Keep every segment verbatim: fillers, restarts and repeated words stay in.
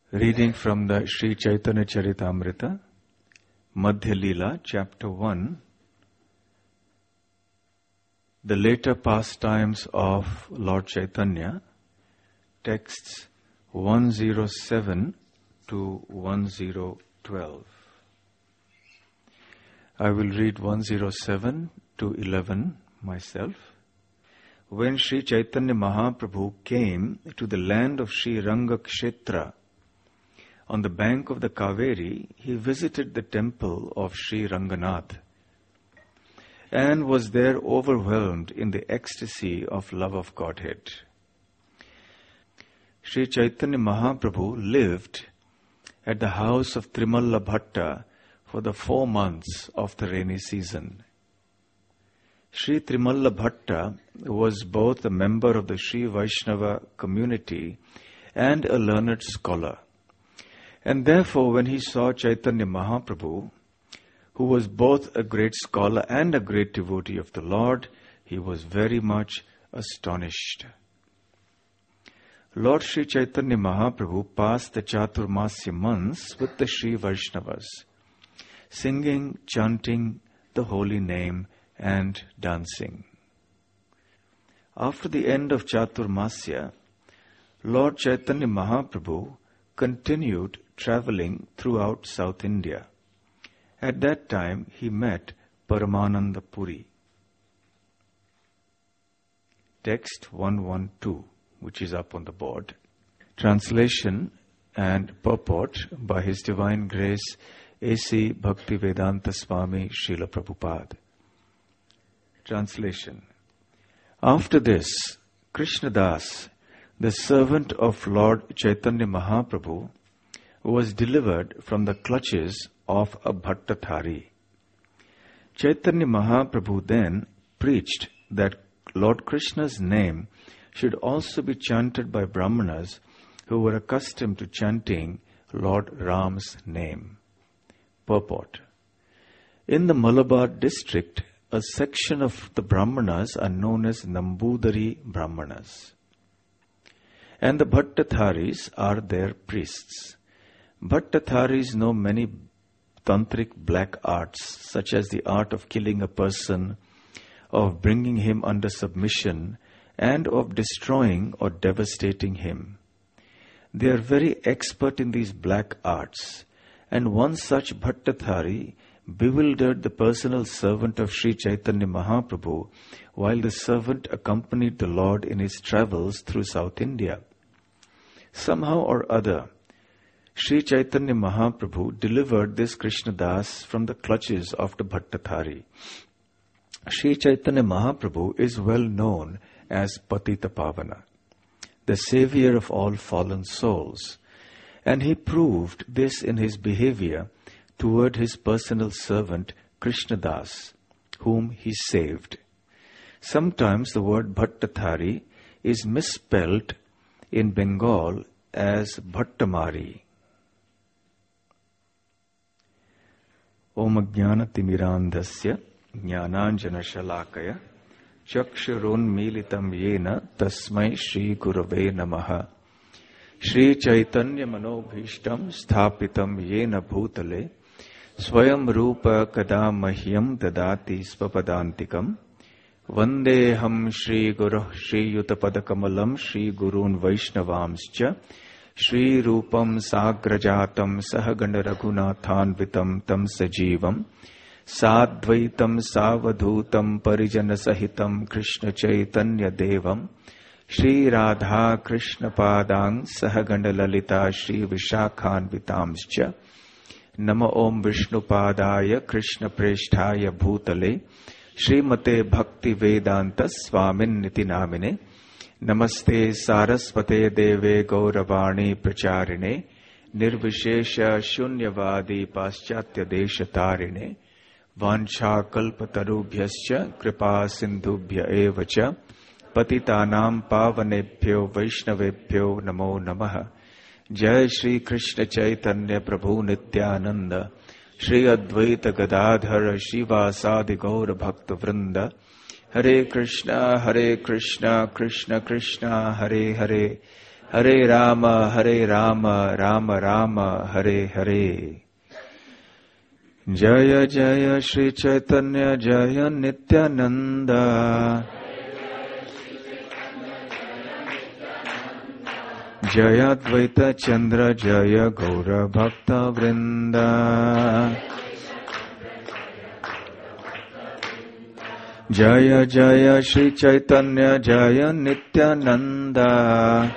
Reading from the Sri Chaitanya Charitamrita, Madhya Leela, Chapter one, the later pastimes of Lord Chaitanya, texts one oh seven to one oh twelve. I will read one oh seven to eleven myself. When Sri Chaitanya Mahaprabhu came to the land of Sri Rangakshetra, on the bank of the Kaveri, he visited the temple of Sri Ranganath and was there overwhelmed in the ecstasy of love of Godhead. Sri Chaitanya Mahaprabhu lived at the house of Trimalla Bhatta for the four months of the rainy season. Sri Trimalla Bhatta was both a member of the Sri Vaishnava community and a learned scholar. And therefore, when he saw Chaitanya Mahaprabhu, who was both a great scholar and a great devotee of the Lord, he was very much astonished. Lord Sri Chaitanya Mahaprabhu passed the Chaturmasya months with the Sri Vaishnavas, singing, chanting the holy name and dancing. After the end of Chaturmasya, Lord Chaitanya Mahaprabhu continued traveling throughout South India. At that time, he met Paramananda Puri. Text one twelve, which is up on the board. Translation and purport by His Divine Grace A C Bhaktivedanta Swami Srila Prabhupada. Translation. After this, Krishnadas, the servant of Lord Chaitanya Mahaprabhu, was delivered from the clutches of a Bhattathari. Chaitanya Mahaprabhu then preached that Lord Krishna's name should also be chanted by Brahmanas who were accustomed to chanting Lord Ram's name. Purport. In the Malabar district, a section of the Brahmanas are known as Nambudari Brahmanas, and the Bhattatharis are their priests. Bhattatharis know many tantric black arts, such as the art of killing a person, of bringing him under submission, and of destroying or devastating him. They are very expert in these black arts, and one such Bhattathari bewildered the personal servant of Sri Chaitanya Mahaprabhu while the servant accompanied the Lord in his travels through South India. Somehow or other, Sri Chaitanya Mahaprabhu delivered this Krishnadas from the clutches of the Bhattathari. Sri Chaitanya Mahaprabhu is well known as Patita Pavana, the savior of all fallen souls, and he proved this in his behavior toward his personal servant Krishnadas, whom he saved. Sometimes the word Bhattathari is misspelled in Bengal as Bhattamari. Om Jnana Timirandhasya Jnananjana Shalakaya Chakshurun Militam Yena Tasmai Shri Gurave Namaha Shri Chaitanya Manobhishtam Sthapitam Yena Bhutale Swayam Rupa Kada Mahyam Dadati Svapadantikam Vandeham Shri Guru Shri Yutapadakamalam Shri Gurun Vaishnavamscha Shri Rupam Sagrajatam Sahagana Raghunathanvitam Tam Sajivam Sadvaitam Savadhutam Parijana Sahitam Krishna Chaitanya Devam Shri Radha Krishna Padang Sahagana Lalita Shri Vishakhanvitamscha Nama Om Vishnu Padaya Krishna Presthaya Bhutale Srimate Bhakti Vedanta Swamin Niti Namine Namaste Saraswate Deve Gauravani Pracharine Nirvishesha Shunyavadi Paschatya Deshatarine Vancha Kalpatarubhyascha Kripa Sindhubhya Evacha Patitanam Pavanebhyo Vaishnavebhyo Namo Namaha Jai Shri Krishna Chaitanya Prabhu Nityananda Shri Advaita Gadadhara Shiva Sadi Gaura Bhakta Vrinda Hare Krishna Hare Krishna Krishna Krishna Hare Hare Hare Rama, Hare Rama, Rama Rama, Hare Hare. Jaya Jaya Shri Chaitanya Jaya Nityananda. Jaya Advaita Chandra Jaya Gaura Bhakta Vrinda. Jaya Jaya Shri Chaitanya Jaya Nityananda.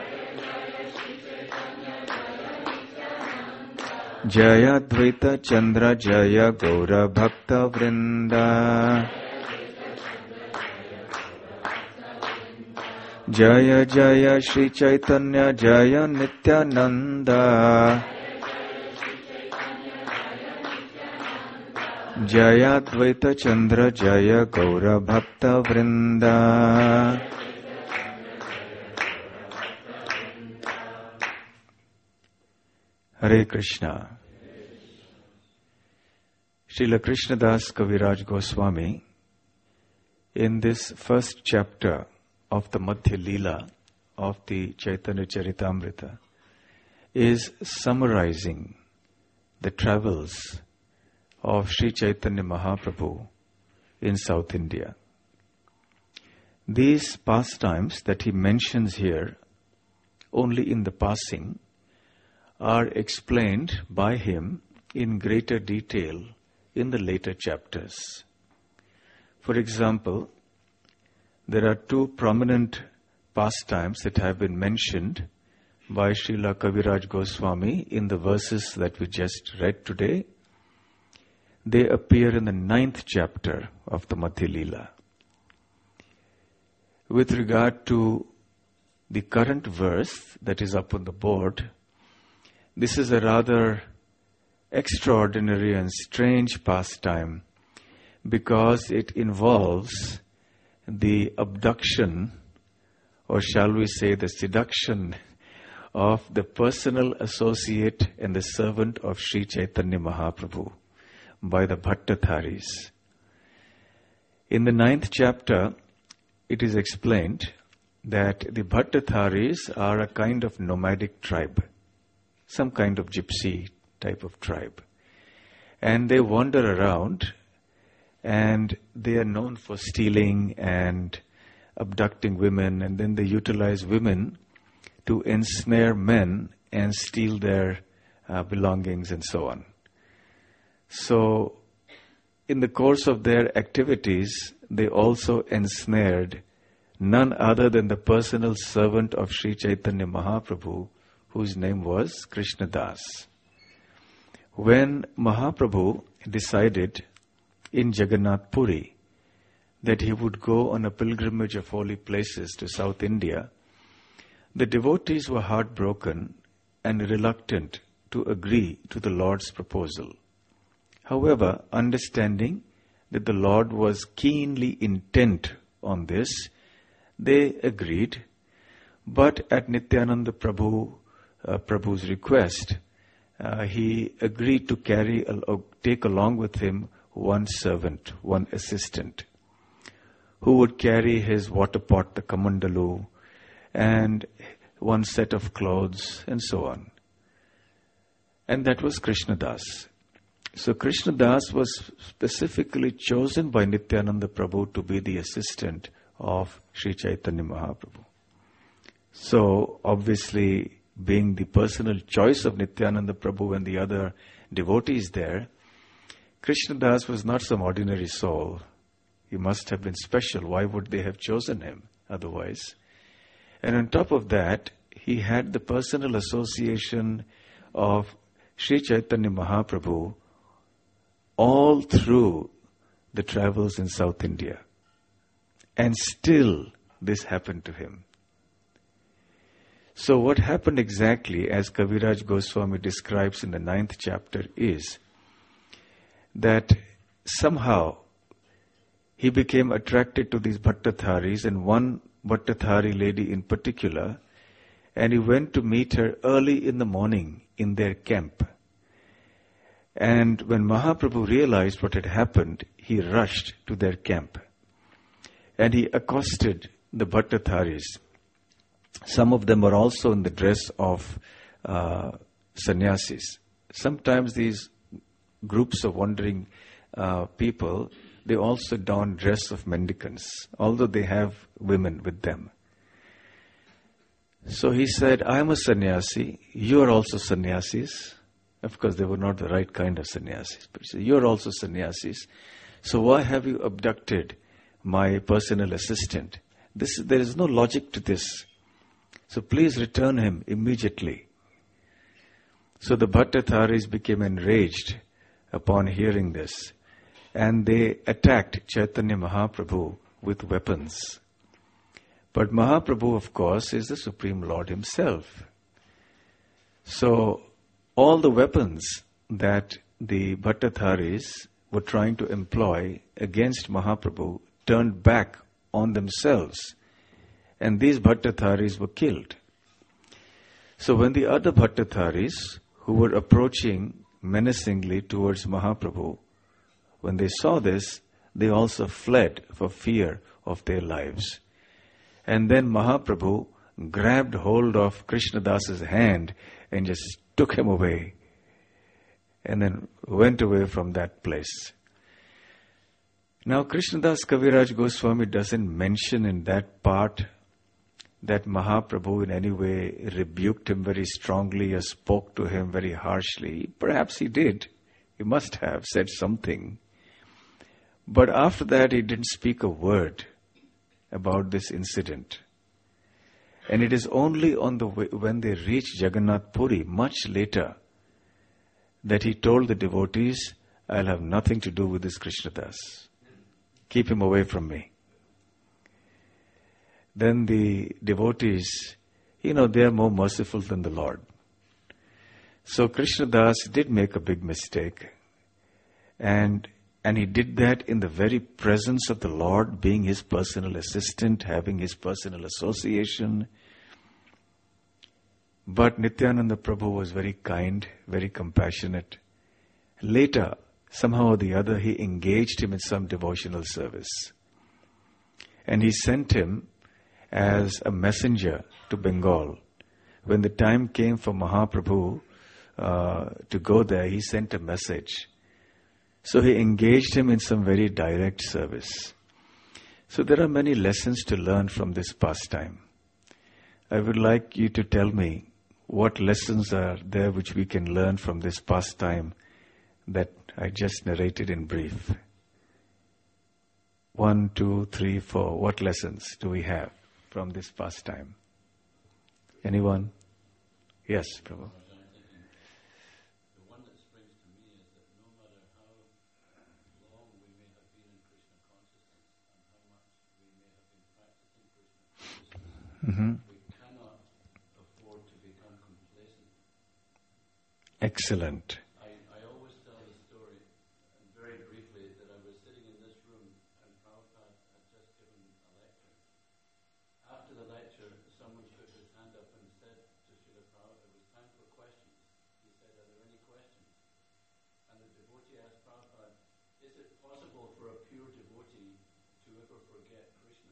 Jaya Advaita Chandra Jaya Gaura Bhakta Vrinda. Jaya Jaya Shri Chaitanya Jaya Nityananda. Jaya Advaita Chandra Jaya Gaura Bhakta Vrinda. Hare Krishna. Srila Krishnadas Kaviraj Goswami, in this first chapter of the Madhya Leela of the Chaitanya Charitamrita, is summarizing the travels of Sri Chaitanya Mahaprabhu in South India. These pastimes that he mentions here, only in the passing, are explained by him in greater detail in the later chapters. For example, there are two prominent pastimes that have been mentioned by Srila Kaviraj Goswami in the verses that we just read today. They appear in the ninth chapter of the Madhya Leela. With regard to the current verse that is up on the board, this is a rather extraordinary and strange pastime because it involves the abduction, or shall we say the seduction, of the personal associate and the servant of Sri Chaitanya Mahaprabhu by the Bhattatharis. In the ninth chapter, it is explained that the Bhattatharis are a kind of nomadic tribe, some kind of gypsy type of tribe. And they wander around and they are known for stealing and abducting women, and then they utilize women to ensnare men and steal their uh, belongings and so on. So, in the course of their activities, they also ensnared none other than the personal servant of Sri Chaitanya Mahaprabhu, whose name was Krishnadas. When Mahaprabhu decided in Jagannath Puri that he would go on a pilgrimage of holy places to South India, the devotees were heartbroken and reluctant to agree to the Lord's proposal. However, understanding that the Lord was keenly intent on this, they agreed. But at Nityananda Prabhu, uh, Prabhu's request, uh, he agreed to carry, uh, take along with him one servant, one assistant, who would carry his water pot, the kamandalu, and one set of clothes, and so on. And that was Krishnadas. So Krishnadas was specifically chosen by Nityananda Prabhu to be the assistant of Sri Chaitanya Mahaprabhu. So obviously, being the personal choice of Nityananda Prabhu and the other devotees there, Krishnadas was not some ordinary soul. He must have been special. Why would they have chosen him otherwise? And on top of that, he had the personal association of Sri Chaitanya Mahaprabhu all through the travels in South India. And still this happened to him. So what happened exactly, as Kaviraj Goswami describes in the ninth chapter, is that somehow he became attracted to these Bhattatharis, and one Bhattathari lady in particular, and he went to meet her early in the morning in their camp. And when Mahaprabhu realized what had happened, he rushed to their camp. And he accosted the Bhattatharis. Some of them were also in the dress of uh, sannyasis. Sometimes these groups of wandering uh, people, they also don dress of mendicants, although they have women with them. So he said, I am a sannyasi, you are also sannyasis. Of course, they were not the right kind of sannyasis, but he said, you are also sannyasis. So why have you abducted my personal assistant? This, there is no logic to this. So please return him immediately. So the Bhattatharis became enraged upon hearing this, and they attacked Chaitanya Mahaprabhu with weapons. But Mahaprabhu, of course, is the Supreme Lord himself. So all the weapons that the Bhattatharis were trying to employ against Mahaprabhu turned back on themselves, and these Bhattatharis were killed. So when the other Bhattatharis, who were approaching menacingly towards Mahaprabhu, when they saw this, they also fled for fear of their lives. And then Mahaprabhu grabbed hold of Krishnadas's hand and just took him away, and then went away from that place. Now Krishnadas Kaviraj Goswami doesn't mention in that part that Mahaprabhu in any way rebuked him very strongly or spoke to him very harshly. Perhaps he did. He must have said something. But after that he didn't speak a word about this incident. And it is only on the way, when they reached Jagannath Puri, much later, that he told the devotees, I'll have nothing to do with this Krishnadas. Keep him away from me. Then the devotees, you know, they are more merciful than the Lord. So Krishnadas did make a big mistake. And and he did that in the very presence of the Lord, being his personal assistant, having his personal association. But Nityananda Prabhu was very kind, very compassionate. Later, somehow or the other, he engaged him in some devotional service. And he sent him as a messenger to Bengal. When the time came for Mahaprabhu uh, to go there, he sent a message. So he engaged him in some very direct service. So there are many lessons to learn from this pastime. I would like you to tell me what lessons are there which we can learn from this pastime that I just narrated in brief. One, two, three, four. What lessons do we have from this pastime? Anyone? Yes, Prabhu. Mm-hmm. We cannot afford to become complacent. Excellent. I, I always tell the story, and very briefly, that I was sitting in this room and Prabhupada had just given a lecture. After the lecture, someone put his hand up and said to Srila Prabhupada, it was time for questions. He said, are there any questions? And the devotee asked Prabhupada, is it possible for a pure devotee to ever forget Krishna?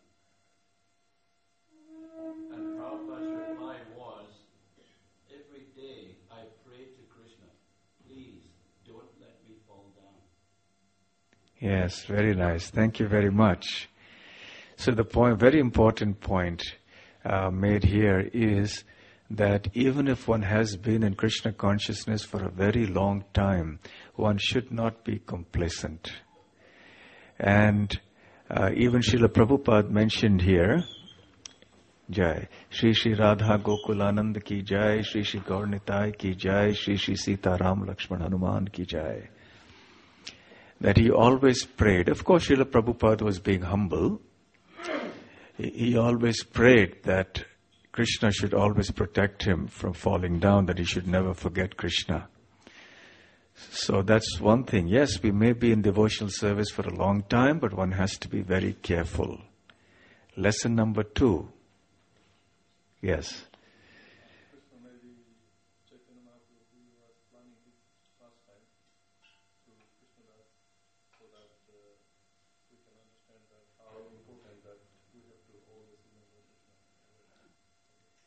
And Prabhupada's reply was, every day I pray to Krishna, please don't let me fall down. Yes, very nice. Thank you very much. So the point, very important point uh, made here is that even if one has been in Krishna consciousness for a very long time, one should not be complacent. And uh, even Srila Prabhupada mentioned here, Jai. Shri Shri Radha Gokulanand ki Jai, Shri Shri Gaur Nitai ki Jai, Shri Shri Sita Ram Lakshman Hanuman ki Jai. That he always prayed. Of course, Srila Prabhupada was being humble. He, he always prayed that Krishna should always protect him from falling down, that he should never forget Krishna. So that's one thing. Yes, we may be in devotional service for a long time, but one has to be very careful. Lesson number two. Yes. Maybe Chaitanya Mahaprabhu was planning his pastime to Krishnadas so that uh, we can understand that how important that we have to always remember Krishna.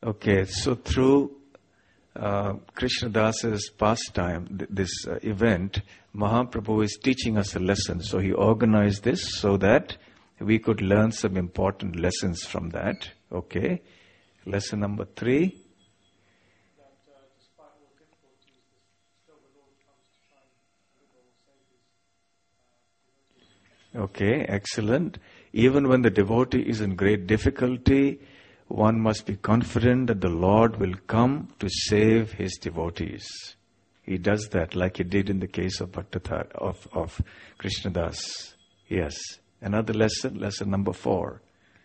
Okay, so through uh, Krishnadasa's pastime, th- this uh, event, Mahaprabhu is teaching us a lesson. So he organized this so that we could learn some important lessons from that. Okay, lesson number three. That uh, despite all difficulties, still the Lord comes to try and deliver or save his uh, devotees. Okay, excellent. Even when the devotee is in great difficulty, one must be confident that the Lord will come to save his devotees. He does that like he did in the case of Bhattata, of, of Krishnadas. Yes. Another lesson, lesson number four.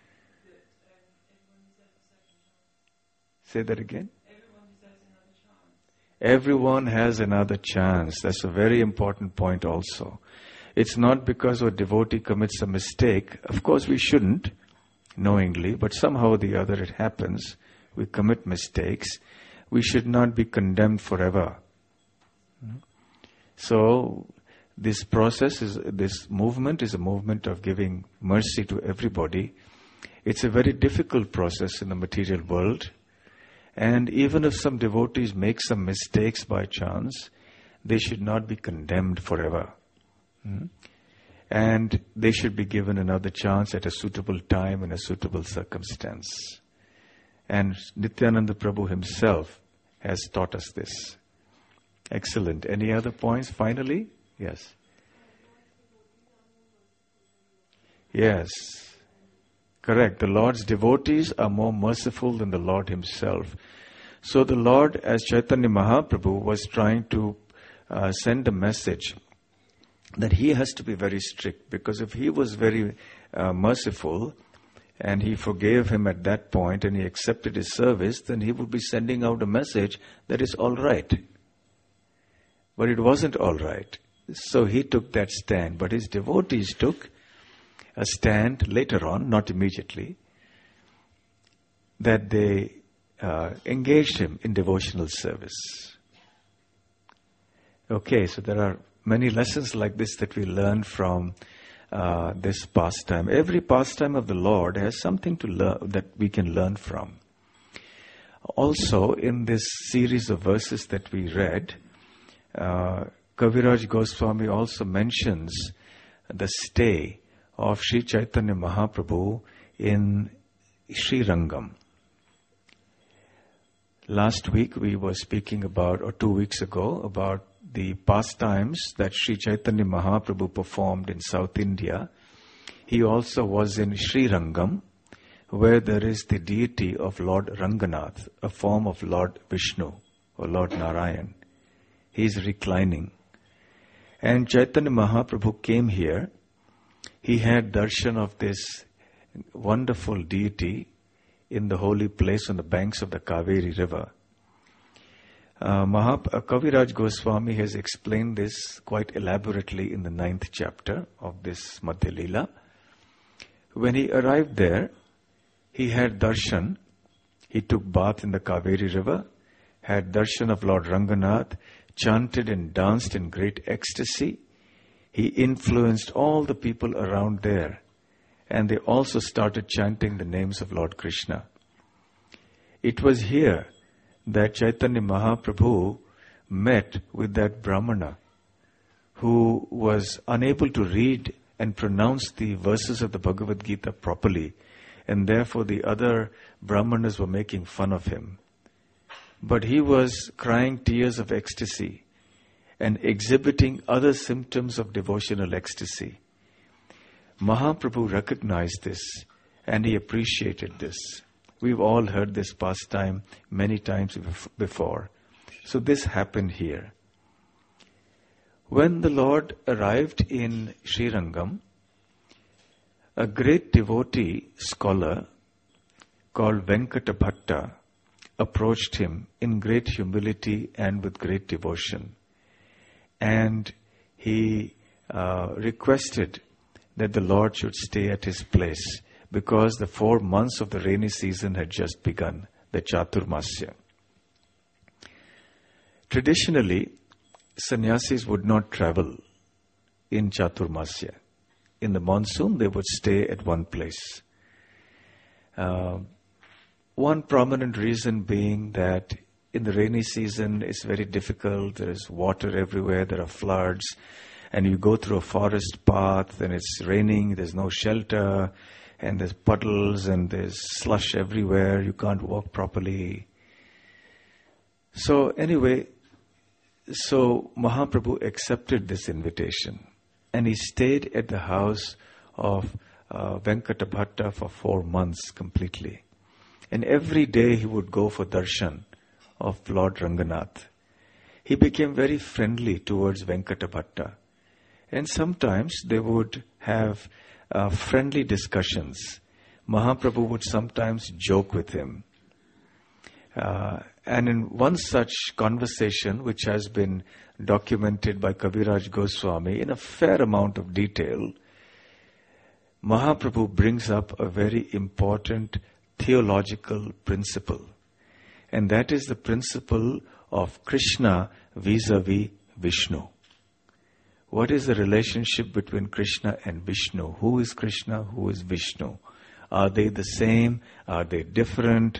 Say that again. Everyone has another chance. That's a very important point also. It's not because a devotee commits a mistake. Of course we shouldn't, knowingly, but somehow or the other it happens. We commit mistakes. We should not be condemned forever. So this process, is this movement is a movement of giving mercy to everybody. It's a very difficult process in the material world. And even if some devotees make some mistakes by chance, they should not be condemned forever. Hmm? And they should be given another chance at a suitable time in a suitable circumstance. And Nityananda Prabhu himself has taught us this. Excellent. Any other points finally? Yes. Yes. Correct. The Lord's devotees are more merciful than the Lord himself. So the Lord, as Chaitanya Mahaprabhu, was trying to uh, send a message that he has to be very strict, because if he was very uh, merciful and he forgave him at that point and he accepted his service, then he would be sending out a message that is all right. But it wasn't all right. So he took that stand. But his devotees took a stand later on, not immediately, that they uh, engaged him in devotional service. Okay, so there are many lessons like this that we learn from uh, this pastime. Every pastime of the Lord has something to learn that we can learn from. Also, in this series of verses that we read, uh, Kaviraj Goswami also mentions the stay of Sri Chaitanya Mahaprabhu in Srirangam. Last week we were speaking about, or two weeks ago, about the pastimes that Sri Chaitanya Mahaprabhu performed in South India. He also was in Srirangam, where there is the deity of Lord Ranganath, a form of Lord Vishnu or Lord Narayan. He is reclining. And Chaitanya Mahaprabhu came here. He had darshan of this wonderful deity in the holy place on the banks of the Kaveri river. Uh, Mahap- uh, Kaviraj Goswami has explained this quite elaborately in the ninth chapter of this Madhya Leela. When he arrived there, he had darshan. He took bath in the Kaveri river, had darshan of Lord Ranganath, chanted and danced in great ecstasy. He influenced all the people around there, and they also started chanting the names of Lord Krishna. It was here that Chaitanya Mahaprabhu met with that Brahmana who was unable to read and pronounce the verses of the Bhagavad Gita properly, and therefore the other Brahmanas were making fun of him. But he was crying tears of ecstasy and exhibiting other symptoms of devotional ecstasy. Mahaprabhu recognized this and he appreciated this. We've all heard this pastime many times before. So this happened here. When the Lord arrived in Srirangam, a great devotee scholar called Venkata Bhatta approached him in great humility and with great devotion. And he uh, requested that the Lord should stay at his place because the four months of the rainy season had just begun, the Chaturmasya. Traditionally, sannyasis would not travel in Chaturmasya. In the monsoon, they would stay at one place. Uh, one prominent reason being that in the rainy season it's very difficult. There is water everywhere, there are floods, and you go through a forest path and it's raining, there's no shelter, and there's puddles and there's slush everywhere, you can't walk properly. So anyway, so Mahaprabhu accepted this invitation and he stayed at the house of uh, Venkata Bhatta for four months completely. And every day he would go for darshan of Lord Ranganath. He became very friendly towards Venkata Bhatta. And sometimes they would have uh, friendly discussions. Mahaprabhu would sometimes joke with him. Uh, and in one such conversation, which has been documented by Kaviraj Goswami in a fair amount of detail, Mahaprabhu brings up a very important theological principle. And that is the principle of Krishna vis-a-vis Vishnu. What is the relationship between Krishna and Vishnu? Who is Krishna? Who is Vishnu? Are they the same? Are they different?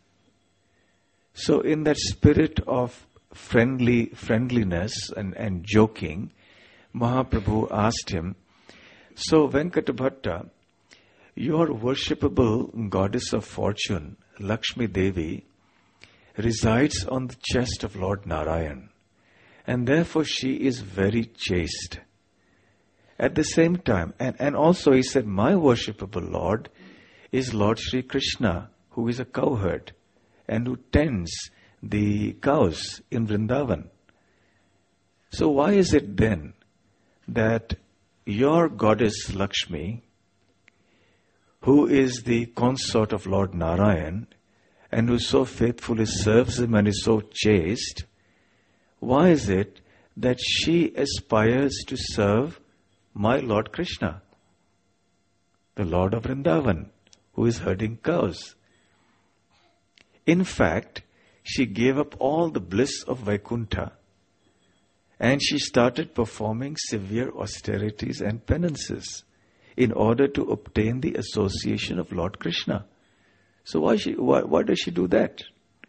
So in that spirit of friendly friendliness and, and joking, Mahaprabhu asked him, so Venkata Bhatta, your worshipable goddess of fortune, Lakshmi Devi, resides on the chest of Lord Narayan, and therefore she is very chaste. At the same time, and, and also he said, my worshipable Lord is Lord Sri Krishna, who is a cowherd and who tends the cows in Vrindavan. So why is it then that your goddess Lakshmi, who is the consort of Lord Narayan, and who so faithfully serves him and is so chaste, why is it that she aspires to serve my Lord Krishna, the Lord of Vrindavan, who is herding cows? In fact, she gave up all the bliss of Vaikuntha and she started performing severe austerities and penances in order to obtain the association of Lord Krishna. So why she why, why does she do that?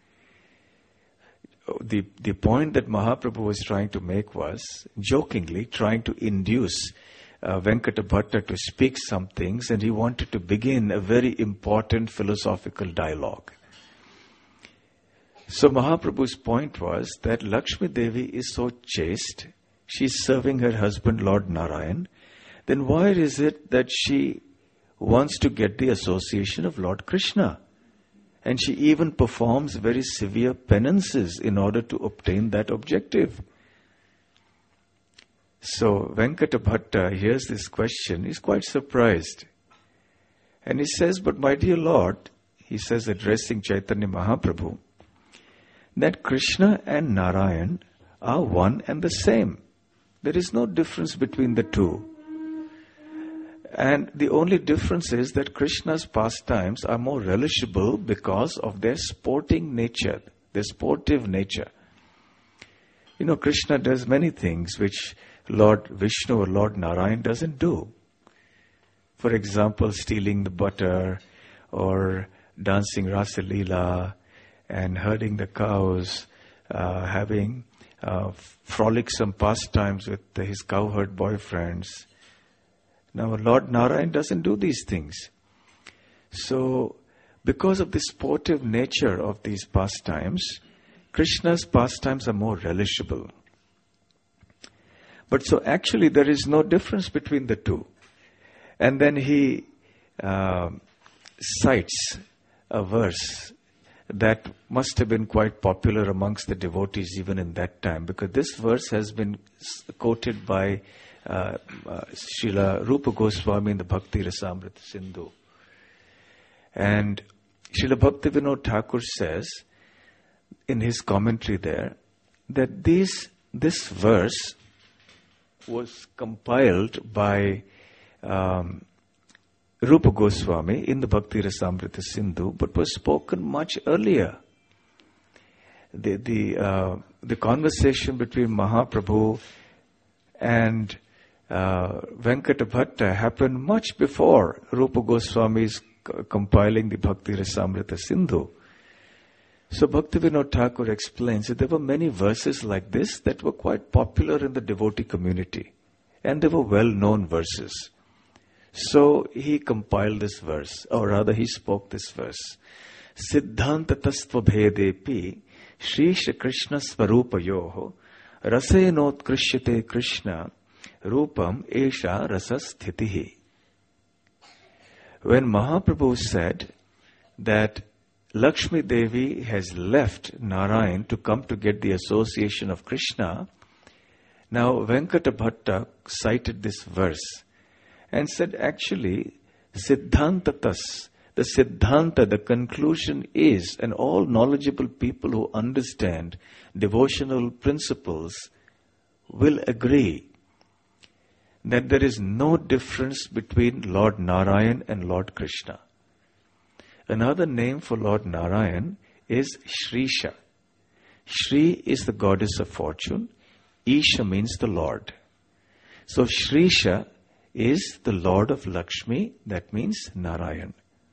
The the point that Mahaprabhu was trying to make was, jokingly trying to induce uh, Venkata Bhatta to speak some things, and he wanted to begin a very important philosophical dialogue. So Mahaprabhu's point was that Lakshmi Devi is so chaste, she's serving her husband Lord Narayan, then why is it that she wants to get the association of Lord Krishna? And she even performs very severe penances in order to obtain that objective. So Venkata Bhatta hears this question, he's quite surprised. And he says, but my dear Lord, he says addressing Chaitanya Mahaprabhu, that Krishna and Narayan are one and the same. There is no difference between the two. And the only difference is that Krishna's pastimes are more relishable because of their sporting nature, their sportive nature. You know, Krishna does many things which Lord Vishnu or Lord Narayan doesn't do. For example, stealing the butter or dancing Rasa Leela and herding the cows, uh, having uh, frolicsome pastimes with his cowherd boyfriends. Now, Lord Narayan doesn't do these things. So, because of the sportive nature of these pastimes, Krishna's pastimes are more relishable. But so actually there is no difference between the two. And then he uh, cites a verse that must have been quite popular amongst the devotees even in that time, because this verse has been quoted by uh, uh, Srila Rupa Goswami in the Bhakti Rasamrita Sindhu. And Srila Bhakti Vinod Thakur says in his commentary there that this, this verse was compiled by um, Rupa Goswami in the Bhakti Rasamrita Sindhu, but was spoken much earlier. The the uh, the conversation between Mahaprabhu and uh, Venkata Bhatta happened much before Rupa Goswami's c- compiling the Bhakti Rasamrita Sindhu. So Bhaktivinoda Thakur explains that there were many verses like this that were quite popular in the devotee community. And they were well-known verses. So he compiled this verse, or rather he spoke this verse. Siddhanta tastva bhedepi Shri Shri Krishna Svarupayoho Rasenot Krishyate Krishna Rupam Esha Rasasthitihi. When Mahaprabhu said that Lakshmi Devi has left Narayan to come to get the association of Krishna, now Venkata Bhatta cited this verse and said actually Siddhantatas, the Siddhanta, the conclusion is, and all knowledgeable people who understand devotional principles will agree that there is no difference between Lord Narayan and Lord Krishna. Another name for Lord Narayan is Shrisha. Shri is the goddess of fortune. Isha means the Lord. So Shrisha is the Lord of Lakshmi, that means Narayan.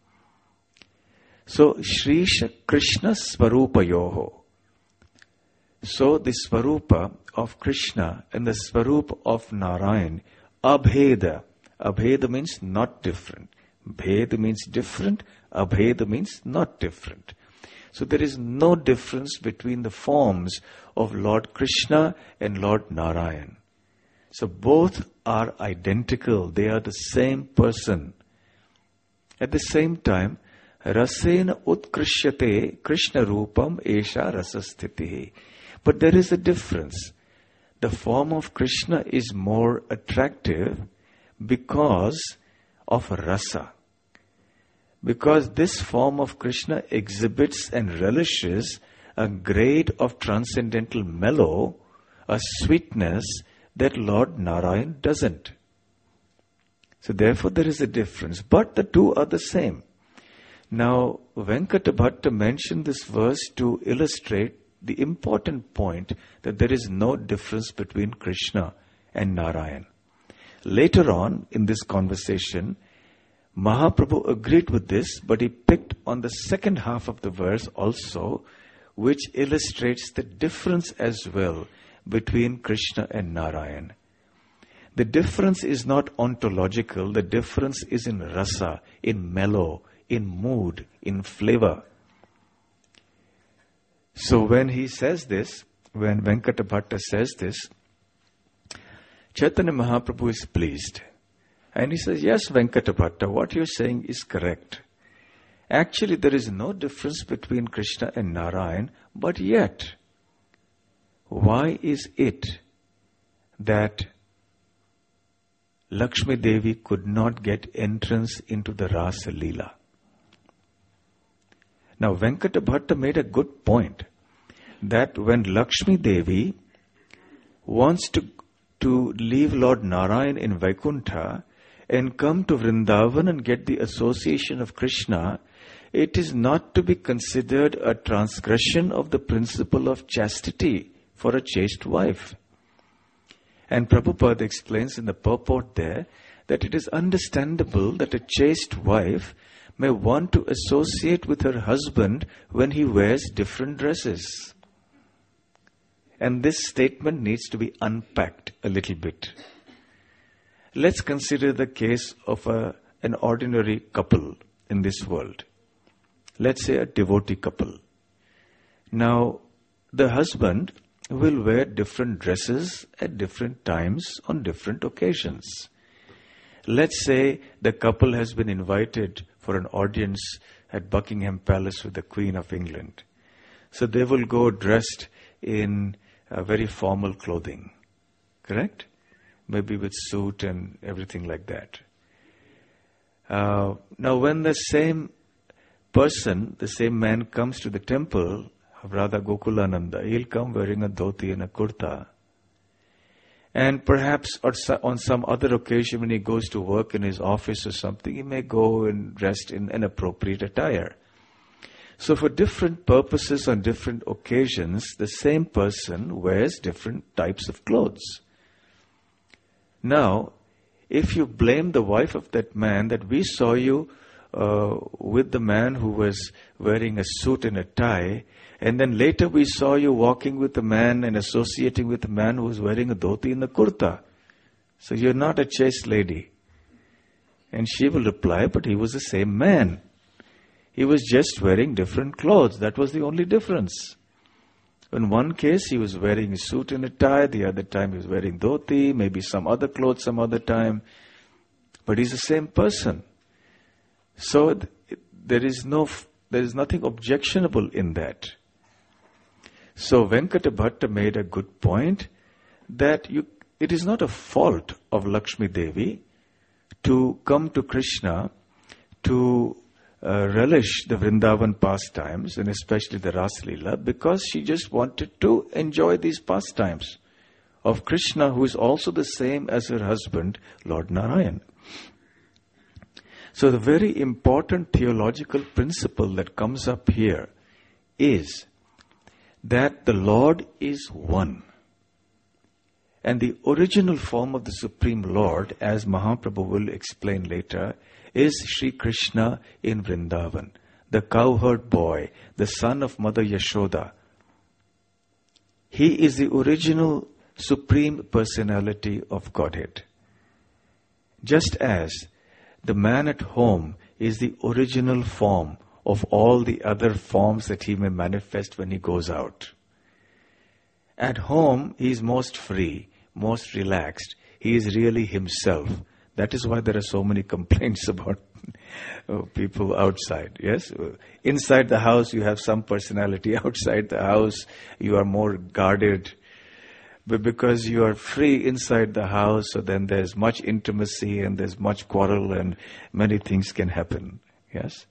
So Shrisha Krishna Svarupayoho. So the Svarupa of Krishna and the Svarupa of Narayan, Abheda. Abheda means not different. Bheda means different. Abheda means not different. So there is no difference between the forms of Lord Krishna and Lord Narayan. So both are identical. They are the same person. At the same time, Rasena Utkrishyate Krishna Rupam Esha Rasasthitihi. But there is a difference. The form of Krishna is more attractive because of rasa. Because this form of Krishna exhibits and relishes a grade of transcendental mellow, a sweetness that Lord Narayan doesn't. So therefore there is a difference. But the two are the same. Now Venkata Bhatta mentioned this verse to illustrate the important point that there is no difference between Krishna and Narayan. Later on in this conversation, Mahaprabhu agreed with this, but he picked on the second half of the verse also, which illustrates the difference as well between Krishna and Narayan. The difference is not ontological, the difference is in rasa, in mellow, in mood, in flavor. So when he says this, when Venkata Bhatta says this, Chaitanya Mahaprabhu is pleased. And he says, yes, Venkata Bhatta, what you're saying is correct. Actually, there is no difference between Krishna and Narayan, but yet, why is it that Lakshmi Devi could not get entrance into the Rasa Leela? Now, Venkata Bhatta made a good point that when Lakshmi Devi wants to, to leave Lord Narayan in Vaikuntha and come to Vrindavan and get the association of Krishna, it is not to be considered a transgression of the principle of chastity for a chaste wife. And Prabhupada explains in the purport there that it is understandable that a chaste wife may want to associate with her husband when he wears different dresses. And this statement needs to be unpacked a little bit. Let's consider the case of a, an ordinary couple in this world. Let's say a devotee couple. Now, the husband will wear different dresses at different times on different occasions. Let's say the couple has been invited for an audience at Buckingham Palace with the Queen of England. So they will go dressed in uh, very formal clothing, correct? Maybe with suit and everything like that. Uh, now when the same person, the same man comes to the temple of Radha Gokulananda, he'll come wearing a dhoti and a kurta. And perhaps on some other occasion when he goes to work in his office or something, he may go and dressed in an appropriate attire. So for different purposes on different occasions, the same person wears different types of clothes. Now, if you blame the wife of that man that we saw you uh, with the man who was wearing a suit and a tie, And then later we saw you walking with a man and associating with a man who was wearing a dhoti and a kurta. So you're not a chaste lady. And she will reply, but he was the same man. He was just wearing different clothes. That was the only difference. In one case, he was wearing a suit and a tie. The other time, he was wearing dhoti, maybe some other clothes some other time. But he's the same person. So th- there is no, there is nothing objectionable in that. So Venkata Bhatta made a good point that you, it is not a fault of Lakshmi Devi to come to Krishna to uh, relish the Vrindavan pastimes, and especially the Ras Leela, because she just wanted to enjoy these pastimes of Krishna, who is also the same as her husband, Lord Narayan. So the very important theological principle that comes up here is that the Lord is one. And the original form of the Supreme Lord, as Mahaprabhu will explain later, is Sri Krishna in Vrindavan, the cowherd boy, the son of Mother Yashoda. He is the original Supreme Personality of Godhead. Just as the man at home is the original form of all the other forms that he may manifest when he goes out. At home, he is most free, most relaxed. He is really himself. That is why there are so many complaints about people outside. Yes, inside the house you have some personality. Outside the house you are more guarded. But because you are free inside the house, so then there's much intimacy and there's much quarrel and many things can happen. Yes.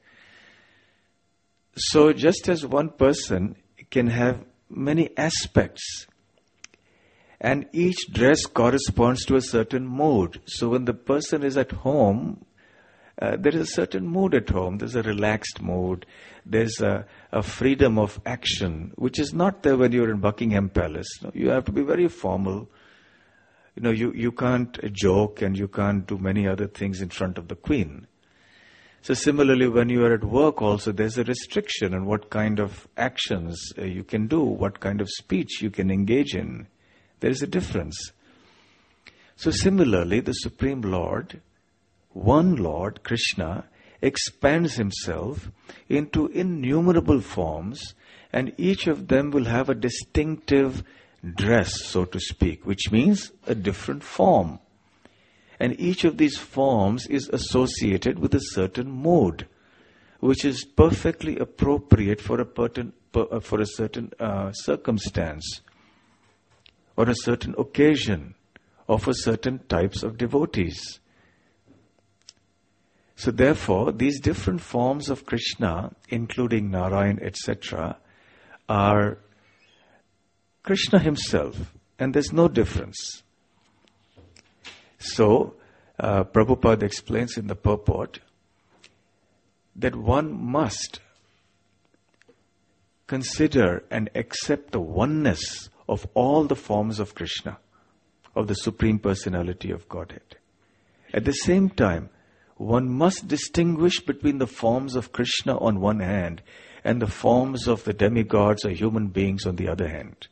So just as one person can have many aspects, and each dress corresponds to a certain mood. So when the person is at home, uh, there is a certain mood at home. There's a relaxed mood. There's a, a freedom of action, which is not there when you're in Buckingham Palace. No, you have to be very formal. You know, you, you can't joke and you can't do many other things in front of the Queen. So similarly, when you are at work also, there's a restriction on what kind of actions uh, you can do, what kind of speech you can engage in. There is a difference. So similarly, the Supreme Lord, one Lord, Krishna, expands himself into innumerable forms, and each of them will have a distinctive dress, so to speak, which means a different form. And each of these forms is associated with a certain mood, which is perfectly appropriate for a, pertin, per, for a certain uh, circumstance, or a certain occasion, or for certain types of devotees. So therefore, these different forms of Krishna, including Narayan, et cetera, are Krishna himself, and there's no difference. So, uh, Prabhupada explains in the purport that one must consider and accept the oneness of all the forms of Krishna, of the Supreme Personality of Godhead. At the same time, one must distinguish between the forms of Krishna on one hand and the forms of the demigods or human beings on the other hand.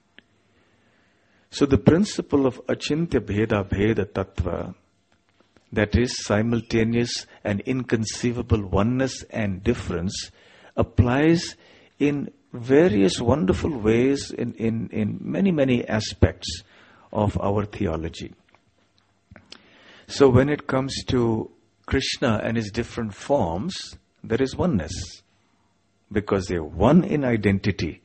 So the principle of Achintya Bheda Bheda Tattva, that is simultaneous and inconceivable oneness and difference, applies in various wonderful ways in, in, in many, many aspects of our theology. So when it comes to Krishna and his different forms, there is oneness, because they are one in identity.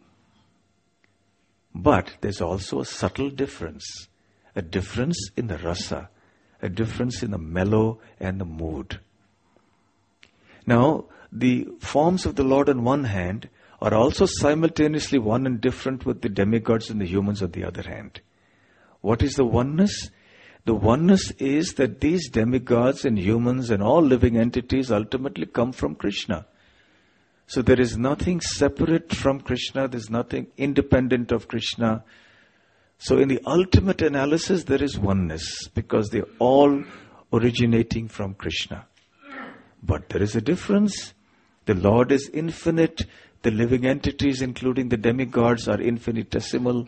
But there's also a subtle difference, a difference in the rasa, a difference in the mellow and the mood. Now, the forms of the Lord on one hand are also simultaneously one and different with the demigods and the humans on the other hand. What is the oneness? The oneness is that these demigods and humans and all living entities ultimately come from Krishna. So there is nothing separate from Krishna, there is nothing independent of Krishna. So in the ultimate analysis, there is oneness, because they are all originating from Krishna. But there is a difference. The Lord is infinite, The living entities, including the demigods, are infinitesimal.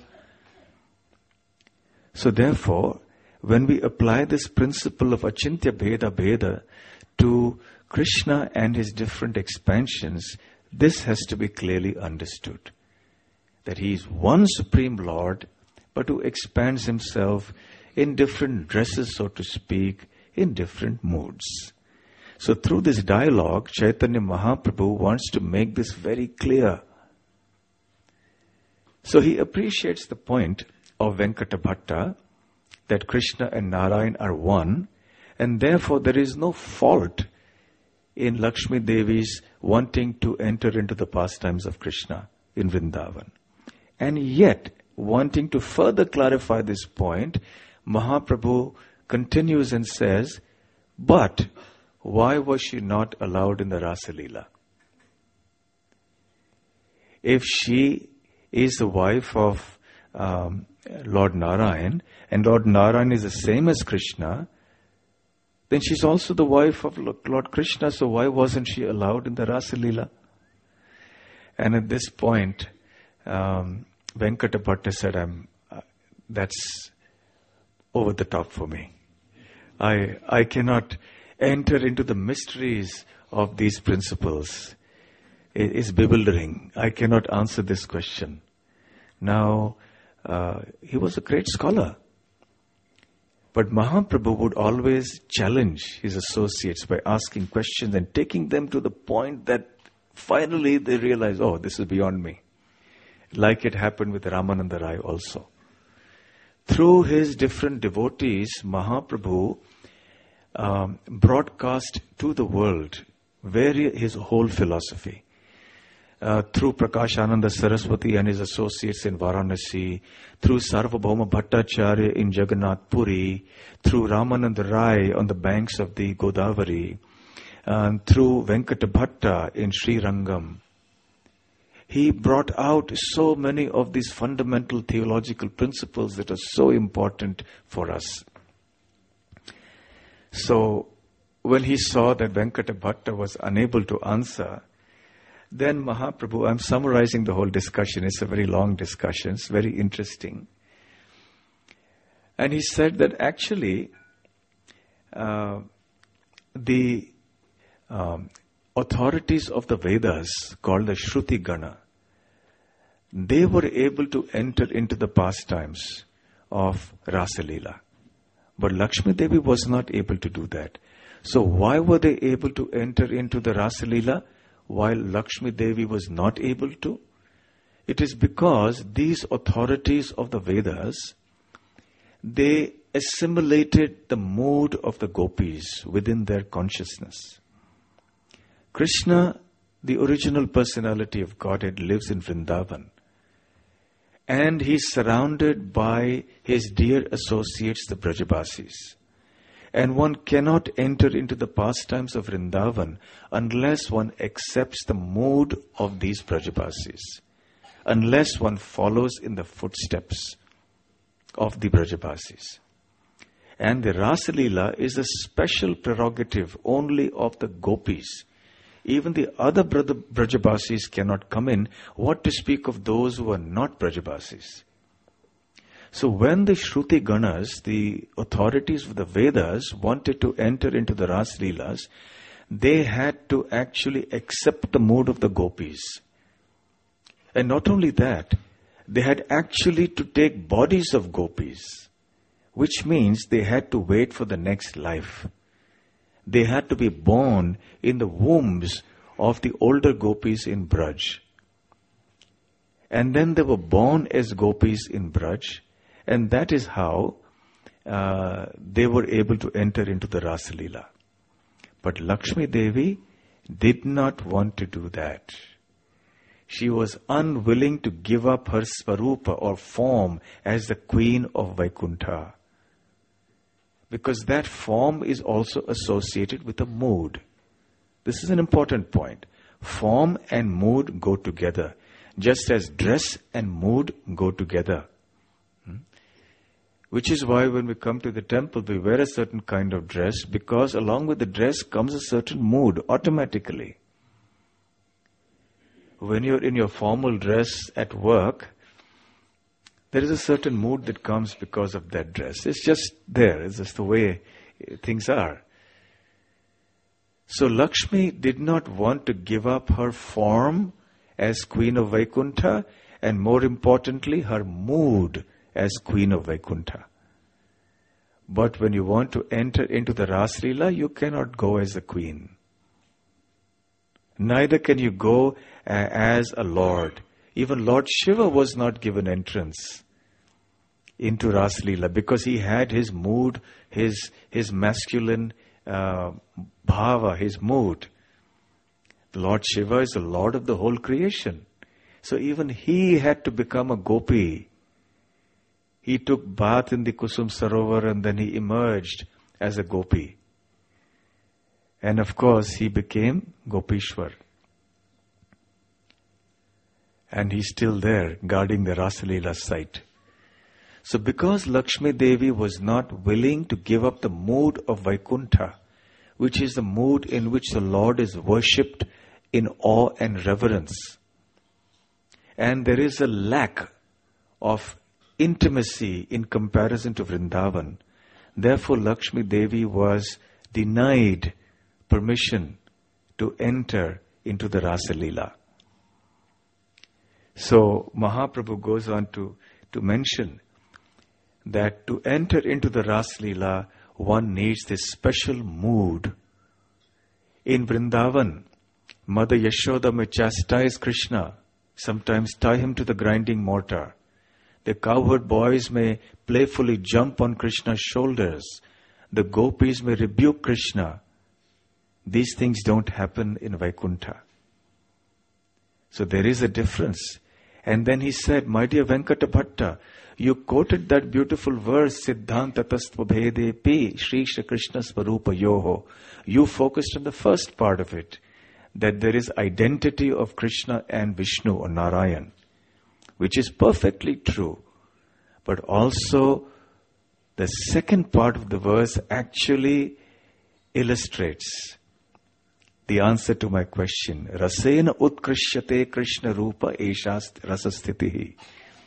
So therefore, when we apply this principle of Achintya Bheda Bheda to Krishna and his different expansions, this has to be clearly understood. That he is one Supreme Lord, but who expands himself in different dresses, so to speak, in different moods. So through this dialogue, Chaitanya Mahaprabhu wants to make this very clear. So he appreciates the point of Venkata Bhatta, that Krishna and Narayan are one, and therefore there is no fault in Lakshmi Devi's wanting to enter into the pastimes of Krishna in Vrindavan. And yet, wanting to further clarify this point, Mahaprabhu continues and says, but why was she not allowed in the Rasa Leela? If she is the wife of um, Lord Narayan, and Lord Narayan is the same as Krishna, then she's also the wife of Lord Krishna, so why wasn't she allowed in the Rasa Leela? And at this point, um, Venkata Bhatta said, I'm, uh, that's over the top for me. I, I cannot enter into the mysteries of these principles. It is bewildering. I cannot answer this question. Now, uh, he was a great scholar. But Mahaprabhu would always challenge his associates by asking questions and taking them to the point that finally they realize, oh, this is beyond me. Like it happened with Ramananda Rai also. Through his different devotees, Mahaprabhu um, broadcast to the world very, his whole philosophy. Uh, through Prakashananda Saraswati and his associates in Varanasi, through Sarvabhauma Bhattacharya in Jagannath Puri, through Ramananda Rai on the banks of the Godavari, and through Venkata Bhatta in Sri Rangam. He brought out so many of these fundamental theological principles that are so important for us. So, when he saw that Venkata Bhatta was unable to answer, then Mahaprabhu, I'm summarizing the whole discussion, it's a very long discussion, it's very interesting. And he said that actually, uh, the um, authorities of the Vedas, called the Shruti Gana, they were able to enter into the pastimes of Rasa Leela. But Lakshmi Devi was not able to do that. So why were they able to enter into the Rasa Leela while Lakshmi Devi was not able to? It is because these authorities of the Vedas, they assimilated the mood of the gopis within their consciousness. Krishna, the original personality of Godhead, lives in Vrindavan. And he's surrounded by his dear associates, the Brajabasis. And one cannot enter into the pastimes of Vrindavan unless one accepts the mood of these Brajabasis, unless one follows in the footsteps of the Brajabasis. And the Rasa Leela is a special prerogative only of the gopis. Even the other Brajabasis cannot come in. What to speak of those who are not Brajabasis? So when the Shruti Ganas, the authorities of the Vedas, wanted to enter into the Rasa Leelas, they had to actually accept the mood of the gopis. And not only that, they had actually to take bodies of gopis, which means they had to wait for the next life. They had to be born in the wombs of the older gopis in Braj. And then they were born as gopis in Braj. And that is how uh, they were able to enter into the Rasa Leela. But Lakshmi Devi did not want to do that. She was unwilling to give up her Svarupa or form as the queen of Vaikuntha. Because that form is also associated with a mood. This is an important point. Form and mood go together, just as dress and mood go together. Hmm? Which is why when we come to the temple, we wear a certain kind of dress, because along with the dress comes a certain mood automatically. when you're in your formal dress at work, there is a certain mood that comes because of that dress. It's just there. It's just the way things are. So Lakshmi did not want to give up her form as Queen of Vaikuntha, and more importantly, her mood as Queen of Vaikuntha. But when you want to enter into the Ras Leela, you cannot go as a queen. Neither can you go uh, as a lord. Even Lord Shiva was not given entrance into Ras Leela because he had his mood, his his masculine uh, bhava, his mood. The Lord Shiva is the Lord of the whole creation. So even he had to become a gopi. He took bath in the Kusum Sarovar and then he emerged as a gopi. And of course he became Gopishwar. And he's still there guarding the Rasa Leela site. So because Lakshmi Devi was not willing to give up the mood of Vaikuntha, which is the mood in which the Lord is worshipped in awe and reverence, and there is a lack of intimacy in comparison to Vrindavan, therefore Lakshmi Devi was denied permission to enter into the Rasa Leela. So Mahaprabhu goes on to, to mention that to enter into the Ras Leela, one needs this special mood. In Vrindavan, Mother Yashoda may chastise Krishna, sometimes tie him to the grinding mortar. The cowherd boys may playfully jump on Krishna's shoulders. The gopis may rebuke Krishna. These things don't happen in Vaikuntha. So there is a difference. And then he said, my dear Venkata Bhatta, you quoted that beautiful verse, Siddhanta Tastva Bhede Pi Shri Shri Krishna Svarupa Yoho. You focused on the first part of it, that there is identity of Krishna and Vishnu or Narayan, which is perfectly true. But also, the second part of the verse actually illustrates the answer to my question. Rasena utkrishyate Krishna Rupa eshast rasasthitihi.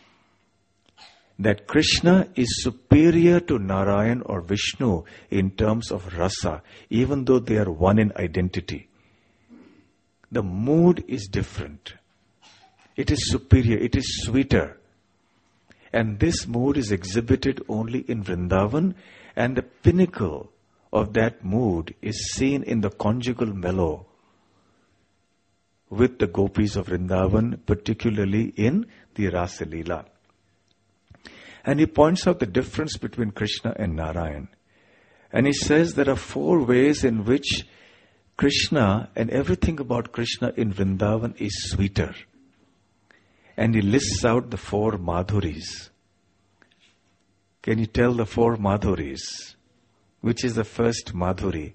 That Krishna is superior to Narayan or Vishnu in terms of rasa, even though they are one in identity. The mood is different. It is superior, it is sweeter. And this mood is exhibited only in Vrindavan, and the pinnacle of that mood is seen in the conjugal mellow with the gopis of Vrindavan, particularly in the Rasa Leela. And he points out the difference between Krishna and Narayan. And he says there are four ways in which Krishna and everything about Krishna in Vrindavan is sweeter. And he lists out the four Madhuris. Can you tell the four Madhuris? Which is the first Madhuri?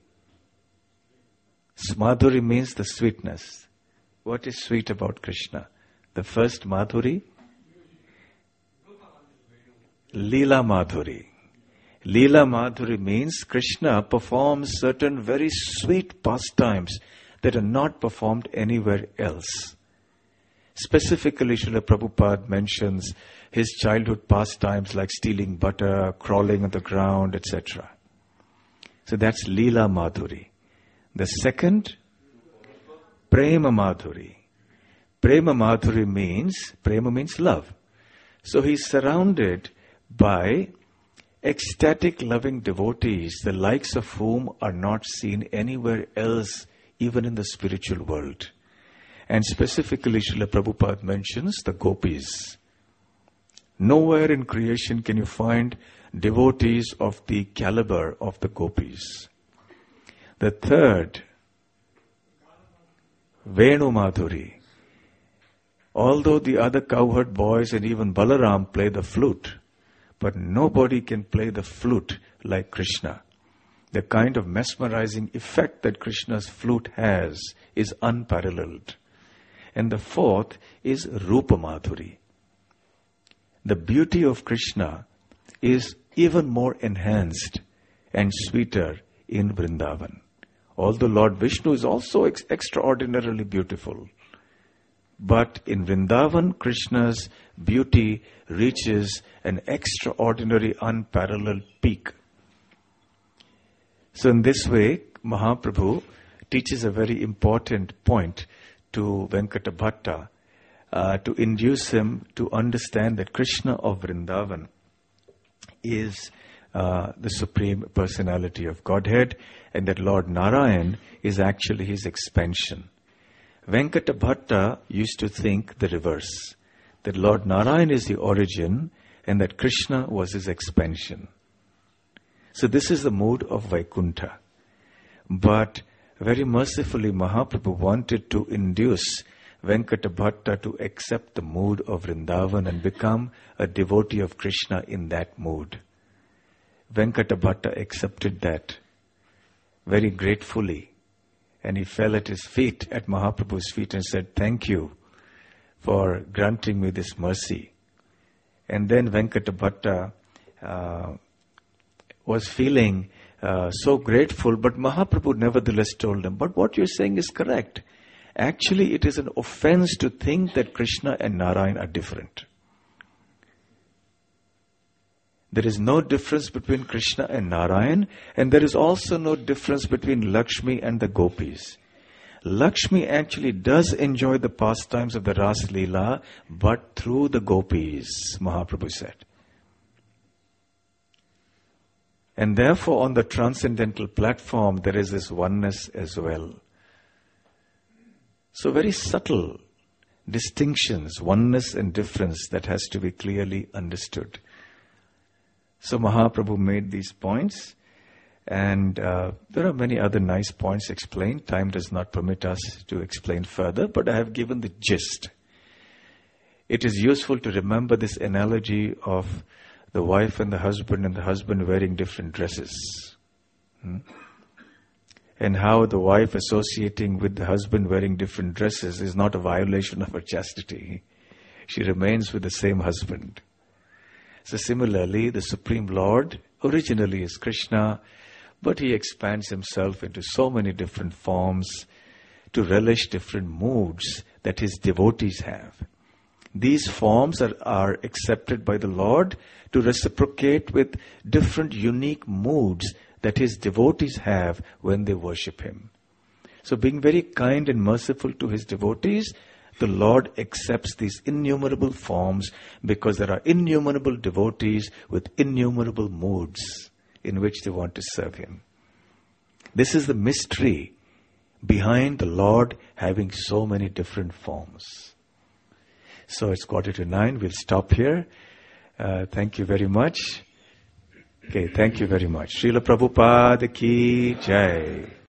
Madhuri means the sweetness. What is sweet about Krishna? The first Madhuri? Leela Madhuri. Leela Madhuri means Krishna performs certain very sweet pastimes that are not performed anywhere else. Specifically, Srila Prabhupada mentions his childhood pastimes like stealing butter, crawling on the ground, et cetera. So that's Leela Madhuri. The second, Prema Madhuri. Prema Madhuri means, Prema means love. So he's surrounded by ecstatic loving devotees, the likes of whom are not seen anywhere else, even in the spiritual world. And specifically, Srila Prabhupada mentions the gopis. Nowhere in creation can you find devotees of the caliber of the gopis. The third, Venu Madhuri. Although the other cowherd boys and even Balaram play the flute, but nobody can play the flute like Krishna. The kind of mesmerizing effect that Krishna's flute has is unparalleled. And the fourth is Rupa Madhuri. The beauty of Krishna is even more enhanced and sweeter in Vrindavan. Although Lord Vishnu is also ex- extraordinarily beautiful. But in Vrindavan, Krishna's beauty reaches an extraordinary, unparalleled peak. So in this way, Mahaprabhu teaches a very important point to Venkata Bhatta uh, to induce him to understand that Krishna of Vrindavan is uh, the Supreme Personality of Godhead, and that Lord Narayan is actually his expansion. Venkata Bhatta used to think the reverse, that Lord Narayan is the origin and that Krishna was his expansion. So this is the mood of Vaikuntha. But very mercifully, Mahaprabhu wanted to induce Venkata Bhatta to accept the mood of Vrindavan and become a devotee of Krishna in that mood. Venkata Bhatta accepted that very gratefully, and he fell at his feet, at Mahaprabhu's feet, and said, "Thank you for granting me this mercy." And then Venkata Bhatta uh, was feeling uh, so grateful, but Mahaprabhu nevertheless told him, "But what you're saying is correct. Actually, it is an offense to think that Krishna and Narayan are different. There is no difference between Krishna and Narayan, and there is also no difference between Lakshmi and the gopis. Lakshmi actually does enjoy the pastimes of the Ras Leela, but through the gopis," Mahaprabhu said. And therefore, on the transcendental platform, there is this oneness as well. So very subtle distinctions, oneness and difference, that has to be clearly understood. So Mahaprabhu made these points, and uh, there are many other nice points explained. Time does not permit us to explain further, but I have given the gist. It is useful to remember this analogy of the wife and the husband, and the husband wearing different dresses. Hmm? And how the wife associating with the husband wearing different dresses is not a violation of her chastity. She remains with the same husband. So similarly, the Supreme Lord originally is Krishna, but he expands himself into so many different forms to relish different moods that his devotees have. These forms are, are accepted by the Lord to reciprocate with different unique moods that his devotees have when they worship him. So being very kind and merciful to his devotees, the Lord accepts these innumerable forms because there are innumerable devotees with innumerable moods in which they want to serve him. This is the mystery behind the Lord having so many different forms. So it's quarter to nine. We'll stop here. Uh, thank you very much. Okay, thank you very much. Srila Prabhupada ki jai.